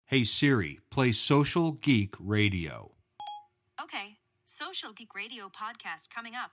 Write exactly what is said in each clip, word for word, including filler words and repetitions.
Hey Siri, play Social Geek Radio. Okay, Social Geek Radio podcast coming up.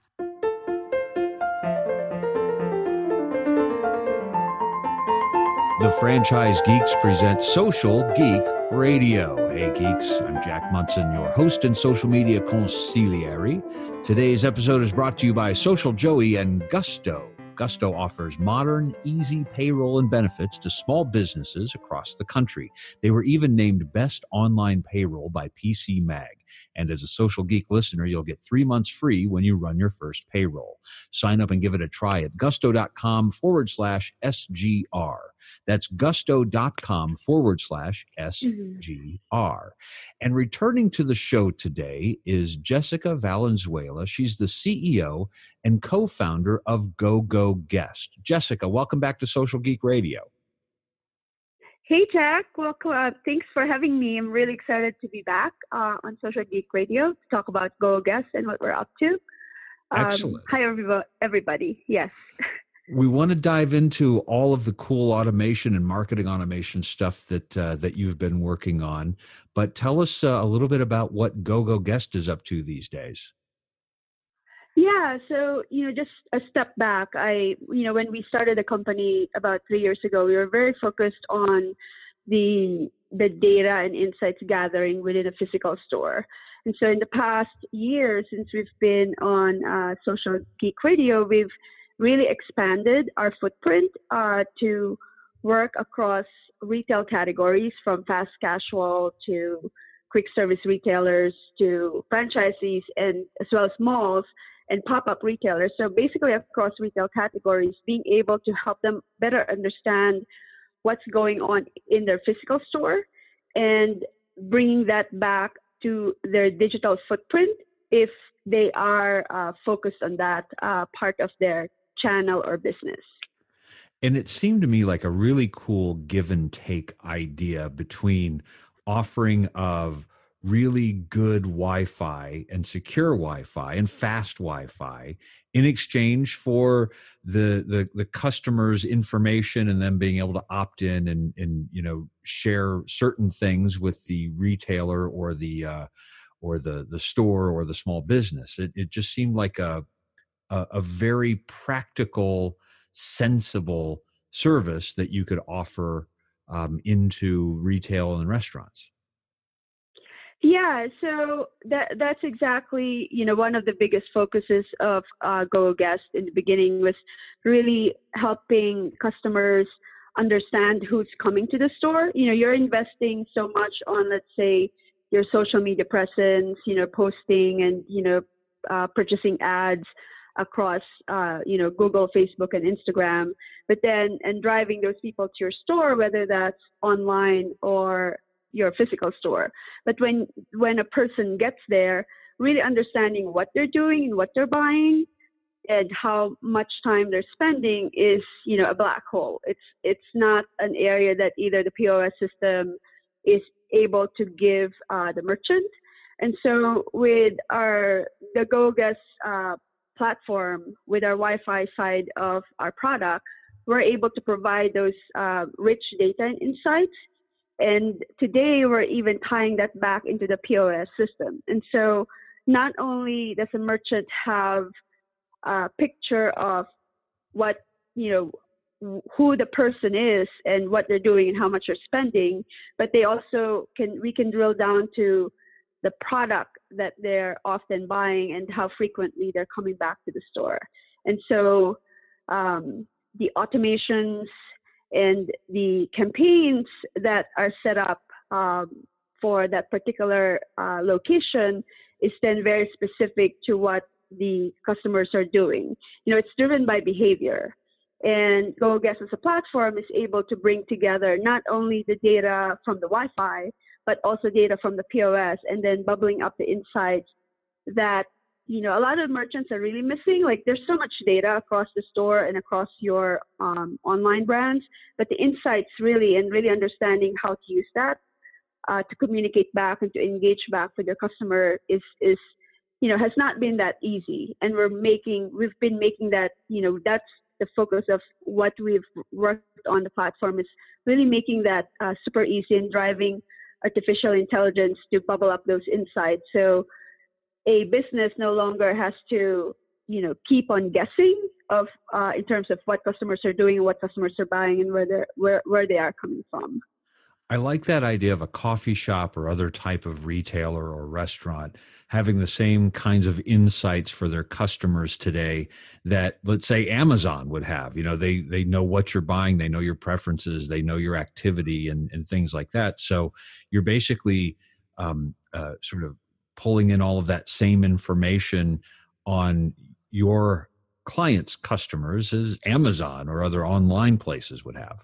The Franchise Geeks present Social Geek Radio. Hey geeks, I'm Jack Munson, your host and social media consigliere. Today's episode is brought to you by Social Joey and Gusto. Gusto offers modern, easy payroll and benefits to small businesses across the country. They were even named Best Online Payroll by P C Mag. And as a Social Geek listener, you'll get three months free when you run your first payroll. Sign up and give it a try at gusto.com forward slash SGR. That's gusto.com forward slash SGR. And returning to the show today is Jessica Valenzuela. She's the C E O and co-founder of GoGoGuest. Jessica, welcome back to Social Geek Radio. Hey, Jack. Welcome. Uh, thanks for having me. I'm really excited to be back uh, on Social Geek Radio to talk about GoGoGuest and what we're up to. Um, Excellent. Hi, everybody. everybody. Yes. We want to dive into all of the cool automation and marketing automation stuff that uh, that you've been working on, but tell us uh, a little bit about what GoGoGuest is up to these days. Yeah, so, you know, just a step back, I, you know, when we started the company about three years ago, we were very focused on the the data and insights gathering within a physical store. And so in the past year, since we've been on uh, Social Geek Radio, we've really expanded our footprint uh, to work across retail categories from fast casual to quick service retailers to franchisees and as well as malls and pop-up retailers. So basically across retail categories, being able to help them better understand what's going on in their physical store and bringing that back to their digital footprint if they are uh, focused on that uh, part of their channel or business. And it seemed to me like a really cool give and take idea between offering of really good Wi-Fi and secure Wi-Fi and fast Wi-Fi in exchange for the the the customer's information and them being able to opt in and and you know share certain things with the retailer or the uh, or the the store or the small business. It it just seemed like a a, a very practical, sensible service that you could offer um, into retail and restaurants. Yeah, so that that's exactly, you know, one of the biggest focuses of uh, GoGoGuest in the beginning was really helping customers understand who's coming to the store. You know, you're investing so much on, let's say, your social media presence, you know, posting and, you know, uh, purchasing ads across, uh, you know, Google, Facebook, and Instagram, but then, and driving those people to your store, whether that's online or your physical store. But when when a person gets there, really understanding what they're doing and what they're buying and how much time they're spending is, you know, a black hole. It's it's not an area that either the P O S system is able to give uh, the merchant. And so with our the GoGoGuest uh, platform, with our Wi-Fi side of our product, we're able to provide those uh, rich data and insights. And today we're even tying that back into the P O S system. And so not only does a merchant have a picture of what, you know, who the person is and what they're doing and how much they're spending, but they also can, we can drill down to the product that they're often buying and how frequently they're coming back to the store. And so um, the automations and the campaigns that are set up um, for that particular uh, location is then very specific to what the customers are doing. You know, it's driven by behavior. And GoGoGuest as a platform is able to bring together not only the data from the Wi-Fi, but also data from the P O S, and then bubbling up the insights that, you know, a lot of merchants are really missing. Like, there's so much data across the store and across your um, online brands, but the insights really, and really understanding how to use that uh, to communicate back and to engage back with your customer is, is, you know, has not been that easy. And we're making, we've been making that, you know, that's the focus of what we've worked on the platform, is really making that uh, super easy and driving artificial intelligence to bubble up those insights. So a business no longer has to, you know, keep on guessing of uh, in terms of what customers are doing, what customers are buying, and where they're where, where they are coming from. I like that idea of a coffee shop or other type of retailer or restaurant having the same kinds of insights for their customers today that, let's say, Amazon would have. You know, they they know what you're buying, they know your preferences, they know your activity and, and things like that. So you're basically um, uh, sort of pulling in all of that same information on your clients' customers as Amazon or other online places would have.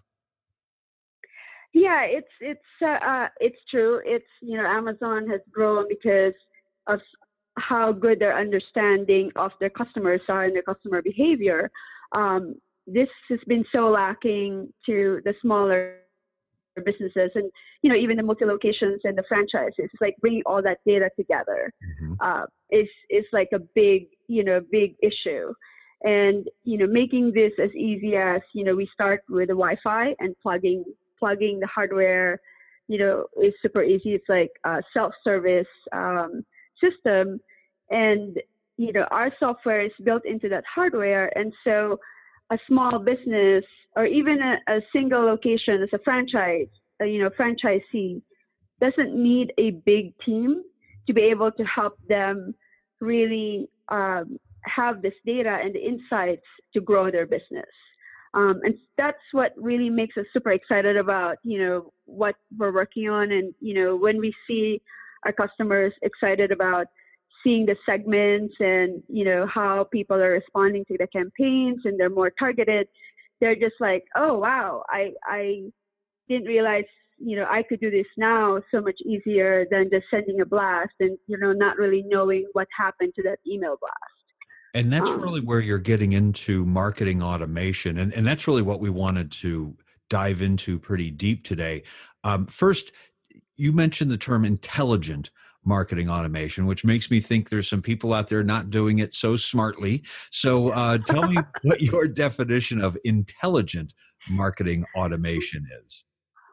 Yeah, it's it's uh, uh, it's true. It's, you know, Amazon has grown because of how good their understanding of their customers are and their customer behavior. Um, this has been so lacking to the smaller businesses, and, you know, even the multi-locations and the franchises. It's like bringing all that data together Mm-hmm. uh, is is like a big, you know, big issue. And, you know, making this as easy as, you know, we start with the Wi-Fi and plugging plugging the hardware, you know, is super easy. It's like a self-service um, system, and, you know, our software is built into that hardware. And so a small business or even a, a single location as a franchise, uh, you know, franchisee doesn't need a big team to be able to help them really um, have this data and the insights to grow their business. Um, and that's what really makes us super excited about, you know, what we're working on. And, you know, when we see our customers excited about seeing the segments and, you know, how people are responding to the campaigns and they're more targeted, they're just like, oh, wow, I, I didn't realize, you know, I could do this now so much easier than just sending a blast and, you know, not really knowing what happened to that email blast. And that's Um, really where you're getting into marketing automation. And, and that's really what we wanted to dive into pretty deep today. Um, first, you mentioned the term intelligent marketing automation, which makes me think there's some people out there not doing it so smartly. So uh, tell me what your definition of intelligent marketing automation is.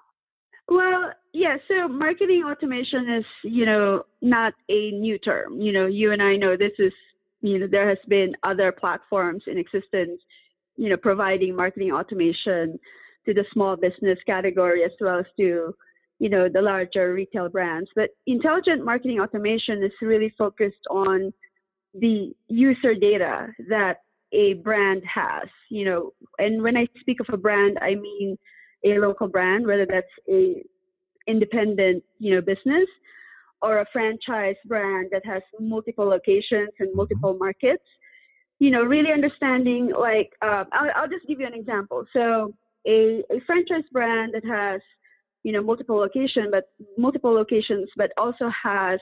Well, yeah, so marketing automation is, you know, not a new term. You know, you and I know this is, you know, there has been other platforms in existence, you know, providing marketing automation to the small business category as well as to, you know, the larger retail brands. But intelligent marketing automation is really focused on the user data that a brand has, you know, and when I speak of a brand, I mean a local brand, whether that's a independent, you know, business or a franchise brand that has multiple locations and multiple markets. You know, really understanding, like, um, I'll, I'll just give you an example. So a, a franchise brand that has, you know, multiple location, but multiple locations, but also has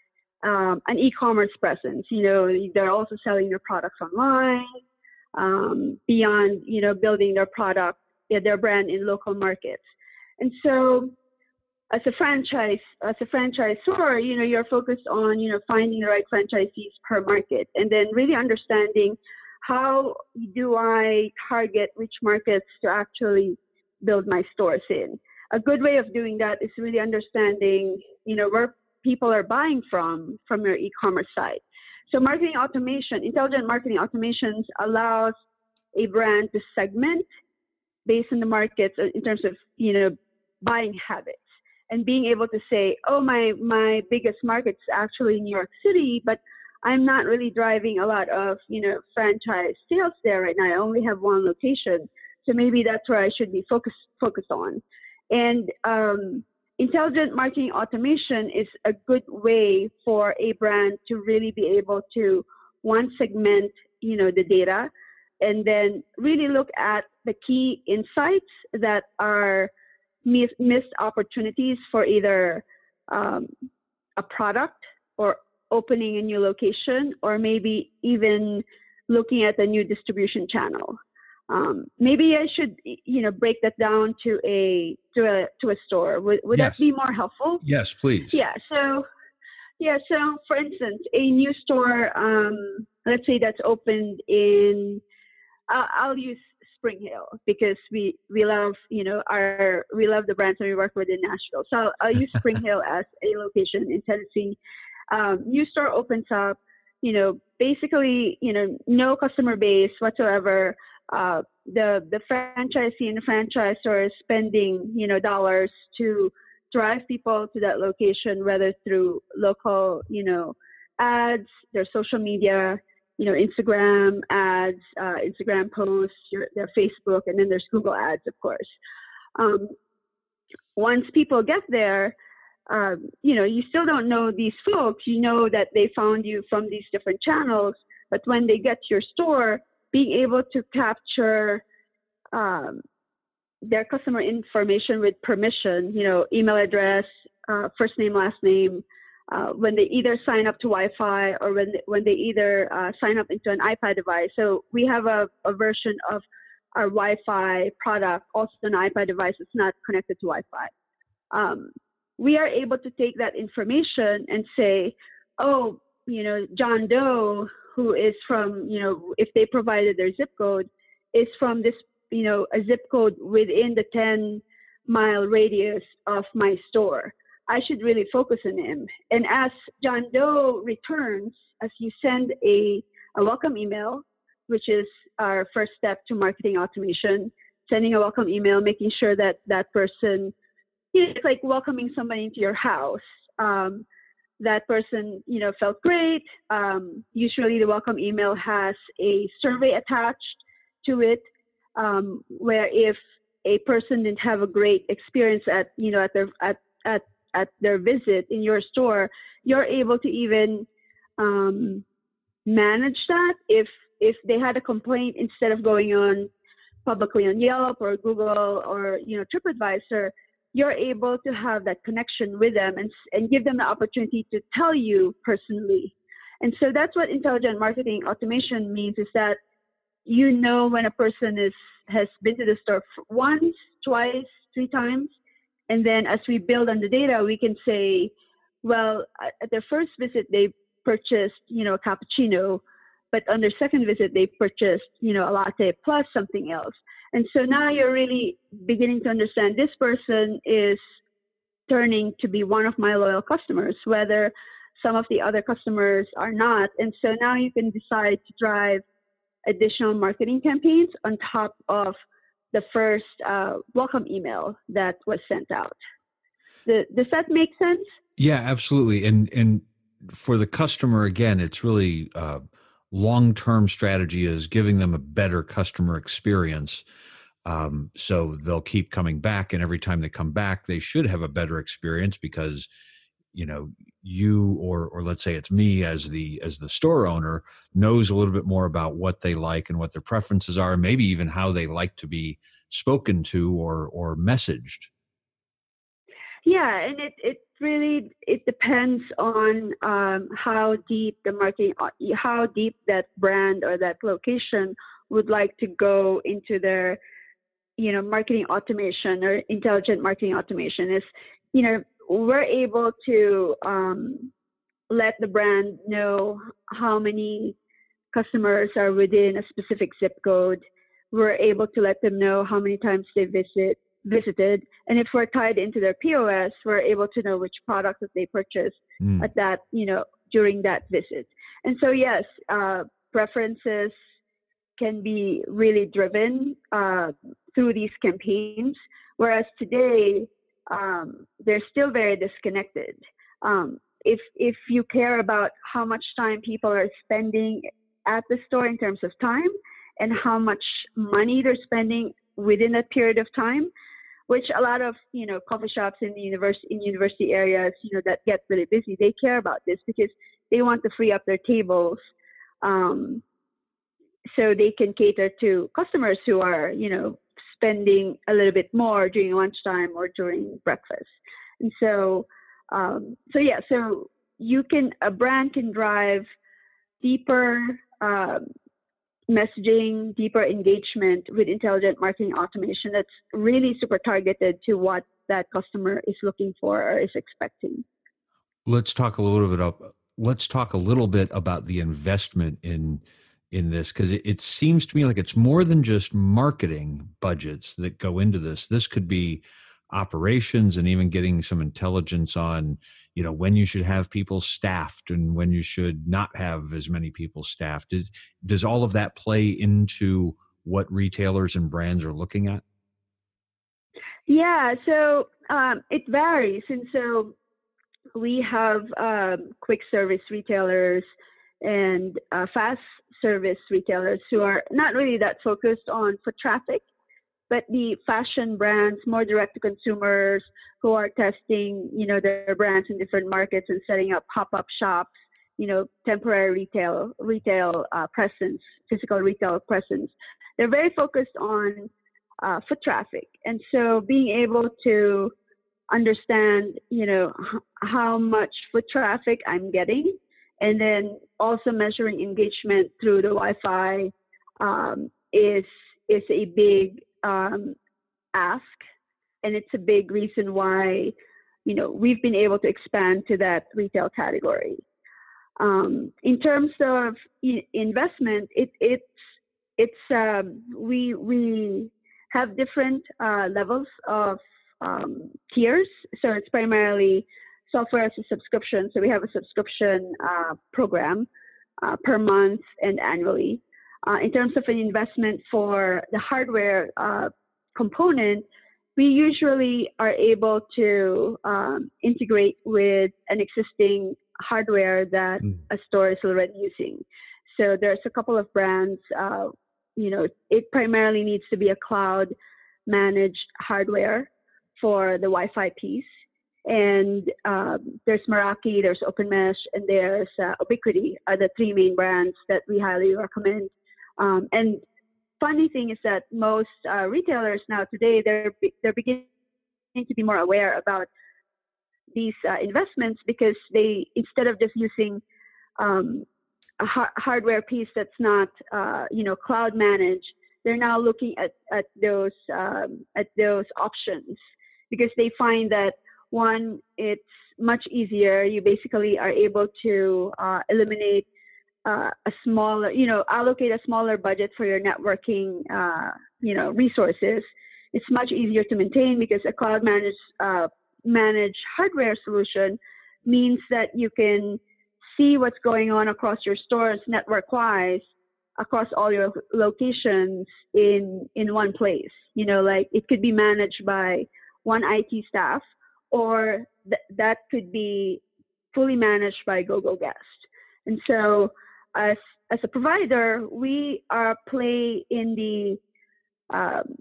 um, an e-commerce presence. You know, they're also selling their products online, um, beyond, you know, building their product, their brand in local markets. And so as a franchise, as a franchisor, you know, you're focused on, you know, finding the right franchisees per market and then really understanding how do I target which markets to actually build my stores in. A good way of doing that is really understanding, you know, where people are buying from, from your e-commerce site. So marketing automation, intelligent marketing automations allows a brand to segment based on the markets in terms of, you know, buying habits. And being able to say, oh, my, my biggest market's actually New York City, but I'm not really driving a lot of, you know, franchise sales there right now. I only have one location. So maybe that's where I should be focused focused on. And um, intelligent marketing automation is a good way for a brand to really be able to, one, segment, you know, the data, and then really look at the key insights that are Miss, missed opportunities for either um, a product or opening a new location, or maybe even looking at a new distribution channel. Um, maybe I should, you know, break that down to a to a to a store. Would would Yes. that be more helpful? Yes, please. Yeah. So, yeah. So, for instance, a new store, um, let's say that's opened in, uh, I'll use Spring Hill because we we love you know our we love the brands that we work with in Nashville. So I'll, I'll use Spring Hill as a location in Tennessee. Um, new store opens up, you know, basically you know no customer base whatsoever. Uh, the the franchisee and the franchisor is spending you know dollars to drive people to that location, whether through local you know ads, their social media, you know, Instagram ads, uh, Instagram posts, your, their Facebook, and then there's Google ads, of course. Um, once people get there, um, you know, you still don't know these folks. You know that they found you from these different channels, but when they get to your store, being able to capture um, their customer information with permission, you know, email address, uh, first name, last name, Uh, when they either sign up to Wi-Fi or when they, when they either uh, sign up into an iPad device. So we have a, a version of our Wi-Fi product, also an iPad device that's not connected to Wi-Fi. Um, we are able to take that information and say, oh, you know, John Doe, who is from, you know, if they provided their zip code, is from this, you know, a zip code within the ten mile radius of my store. I should really focus on him. And as John Doe returns, as you send a, a welcome email, which is our first step to marketing automation, sending a welcome email, making sure that that person, you know, it's like welcoming somebody into your house. Um, that person, you know, felt great. Um, usually the welcome email has a survey attached to it, um, where if a person didn't have a great experience at, you know, at their, at, at, at their visit in your store, you're able to even um, manage that. If if they had a complaint, instead of going on publicly on Yelp or Google or you know TripAdvisor, you're able to have that connection with them and and give them the opportunity to tell you personally. And so that's what intelligent marketing automation means, is that you know when a person is has been to the store once, twice, three times. And then as we build on the data, we can say, well, at their first visit, they purchased, you know, a cappuccino, but on their second visit, they purchased, you know, a latte plus something else. And so now you're really beginning to understand this person is turning to be one of my loyal customers, whether some of the other customers are not. And so now you can decide to drive additional marketing campaigns on top of the first uh, welcome email that was sent out. The, does that make sense? Yeah, absolutely. And and for the customer, again, it's really uh, long-term strategy is giving them a better customer experience. Um, so they'll keep coming back, and every time they come back, they should have a better experience because, you know, you or or let's say it's me as the as the store owner knows a little bit more about what they like and what their preferences are, and maybe even how they like to be spoken to or or messaged. Yeah, and it it really it depends on um, how deep the marketing, how deep that brand or that location would like to go into their, you know, marketing automation or intelligent marketing automation. Is, you know, we're able to um, let the brand know how many customers are within a specific zip code. We're able to let them know how many times they visit visited, and if we're tied into their P O S, we're able to know which product that they purchased mm. at that, you know, during that visit. And so, yes, uh, preferences can be really driven uh, through these campaigns, whereas today um, they're still very disconnected. Um, if if you care about how much time people are spending at the store in terms of time and how much money they're spending within that period of time, which a lot of, you know, coffee shops in the university, in university areas, you know, that get really busy, they care about this because they want to free up their tables um, so they can cater to customers who are, you know, spending a little bit more during lunchtime or during breakfast. And so, um, so yeah, so you can, a brand can drive deeper um, messaging, deeper engagement with intelligent marketing automation that's really super targeted to what that customer is looking for or is expecting. Let's talk a little bit about, let's talk a little bit about the investment in in this? Because it, it seems to me like it's more than just marketing budgets that go into this. This could be operations and even getting some intelligence on, you know, when you should have people staffed and when you should not have as many people staffed. Does, does all of that play into what retailers and brands are looking at? Yeah, so um, it varies. And so we have um, quick service retailers and uh, fast service retailers who are not really that focused on foot traffic, but the fashion brands, more direct to consumers who are testing, you know, their brands in different markets and setting up pop-up shops, you know, temporary retail, retail uh, presence, physical retail presence. They're very focused on uh, foot traffic. And so being able to understand, you know, h- how much foot traffic I'm getting, and then also measuring engagement through the Wi-Fi um, is is a big um, ask, and it's a big reason why, you know, we've been able to expand to that retail category. Um, in terms of i- investment, it, it's it's um, we we have different uh, levels of um, tiers. So it's primarily software as a subscription. So we have a subscription uh, program uh, per month and annually. Uh, in terms of an investment for the hardware uh, component, we usually are able to um, integrate with an existing hardware that Mm. a store is already using. So there's a couple of brands, uh, you know, it primarily needs to be a cloud managed hardware for the Wi-Fi piece. And um, there's Meraki, there's OpenMesh, and there's uh, Ubiquiti are the three main brands that we highly recommend. Um, and funny thing is that most uh, retailers now today, they're they're beginning to be more aware about these uh, investments, because they, instead of just using um, a ha- hardware piece that's not uh, you know, cloud managed, they're now looking at at those um, at those options, because they find that, one, it's much easier. You basically are able to uh, eliminate uh, a smaller, you know, allocate a smaller budget for your networking, uh, you know, resources. It's much easier to maintain, because a cloud managed uh, managed hardware solution means that you can see what's going on across your stores network-wise, across all your locations in in one place. You know, like it could be managed by one I T staff, or th- that could be fully managed by GoGoGuest. And so, as as a provider, we are play in the um,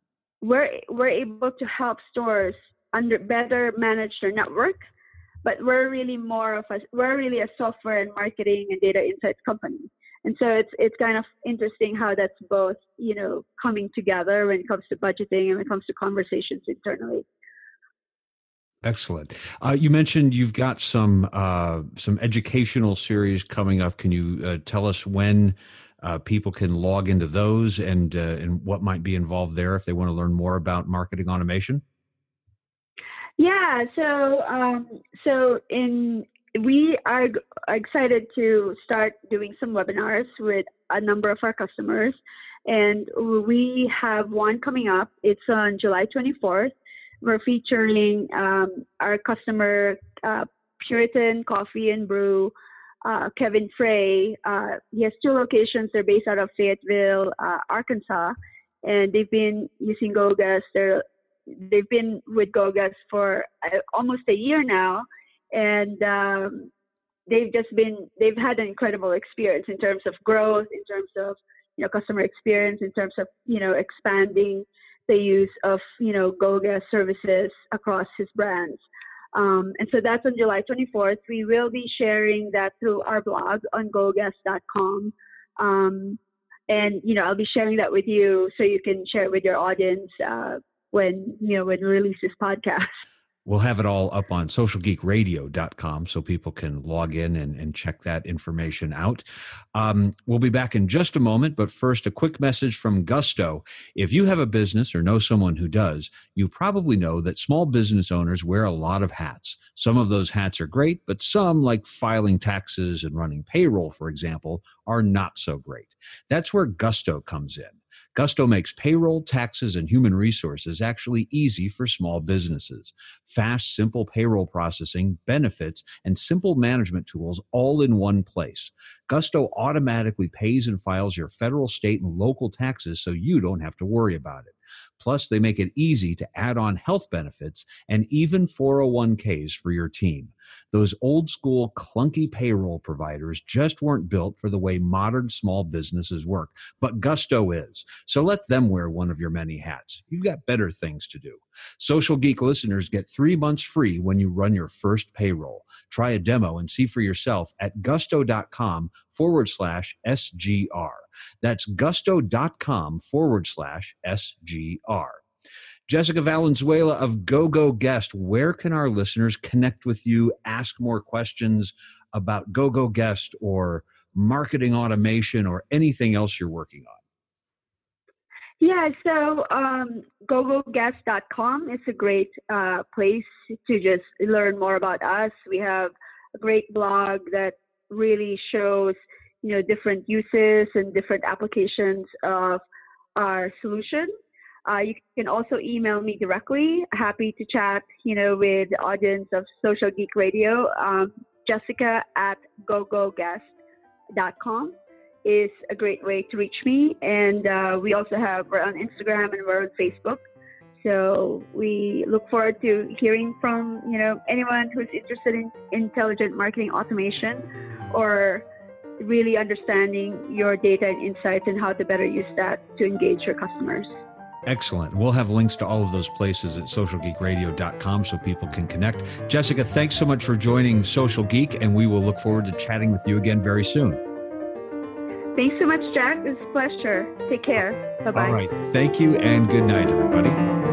we're we're able to help stores under better manage their network, but we're really more of a we're really a software and marketing and data insights company. And so it's it's kind of interesting how that's both, you know, coming together when it comes to budgeting and when it comes to conversations internally. Excellent. Uh, you mentioned you've got some uh, some educational series coming up. Can you uh, tell us when uh, people can log into those, and uh, and what might be involved there if they want to learn more about marketing automation? Yeah, so um, so in we are g- excited to start doing some webinars with a number of our customers, and we have one coming up. It's on July twenty-fourth. We're featuring um, our customer, uh, Puritan Coffee and Brew, uh, Kevin Frey. Uh, he has two locations. They're based out of Fayetteville, uh, Arkansas, and they've been using GoGuest. They're they've been with GoGuest for uh, almost a year now, and um, they've just been they've had an incredible experience in terms of growth, in terms of, you know, customer experience, in terms of, you know, expanding the use of, you know, GoGuest services across his brands. Um, and so that's on July twenty-fourth. We will be sharing that through our blog on go guest dot com. Um, and, you know, I'll be sharing that with you so you can share it with your audience uh, when, you know, when we release this podcast. We'll have it all up on social geek radio dot com so people can log in and, and check that information out. Um, we'll be back in just a moment, but first, a quick message from Gusto. If you have a business or know someone who does, you probably know that small business owners wear a lot of hats. Some of those hats are great, but some, like filing taxes and running payroll, for example, are not so great. That's where Gusto comes in. Gusto makes payroll, taxes, and human resources actually easy for small businesses. Fast, simple payroll processing, benefits, and simple management tools all in one place. Gusto automatically pays and files your federal, state, and local taxes so you don't have to worry about it. Plus, they make it easy to add on health benefits and even four oh one k's for your team. Those old school clunky payroll providers just weren't built for the way modern small businesses work, but Gusto is. So let them wear one of your many hats. You've got better things to do. Social Geek listeners get three months free when you run your first payroll. Try a demo and see for yourself at gusto.com forward slash SGR. That's gusto.com forward slash SGR. Jessica Valenzuela of GoGoGuest, where can our listeners connect with you, ask more questions about GoGoGuest or marketing automation or anything else you're working on? Yeah, so um, go go guest dot com is a great uh, place to just learn more about us. We have a great blog that really shows, you know, different uses and different applications of our solution. Uh, you can also email me directly. Happy to chat, you know, with the audience of Social Geek Radio. Um, Jessica at go go guest dot com is a great way to reach me. And uh, we also have, we're on Instagram and we're on Facebook. So we look forward to hearing from, you know, anyone who's interested in intelligent marketing automation or really understanding your data and insights and how to better use that to engage your customers. Excellent. We'll have links to all of those places at social geek radio dot com so people can connect. Jessica, thanks so much for joining Social Geek, and we will look forward to chatting with you again very soon. Thanks so much, Jack. It's a pleasure. Take care. Bye-bye. All right. Thank you, and good night, everybody.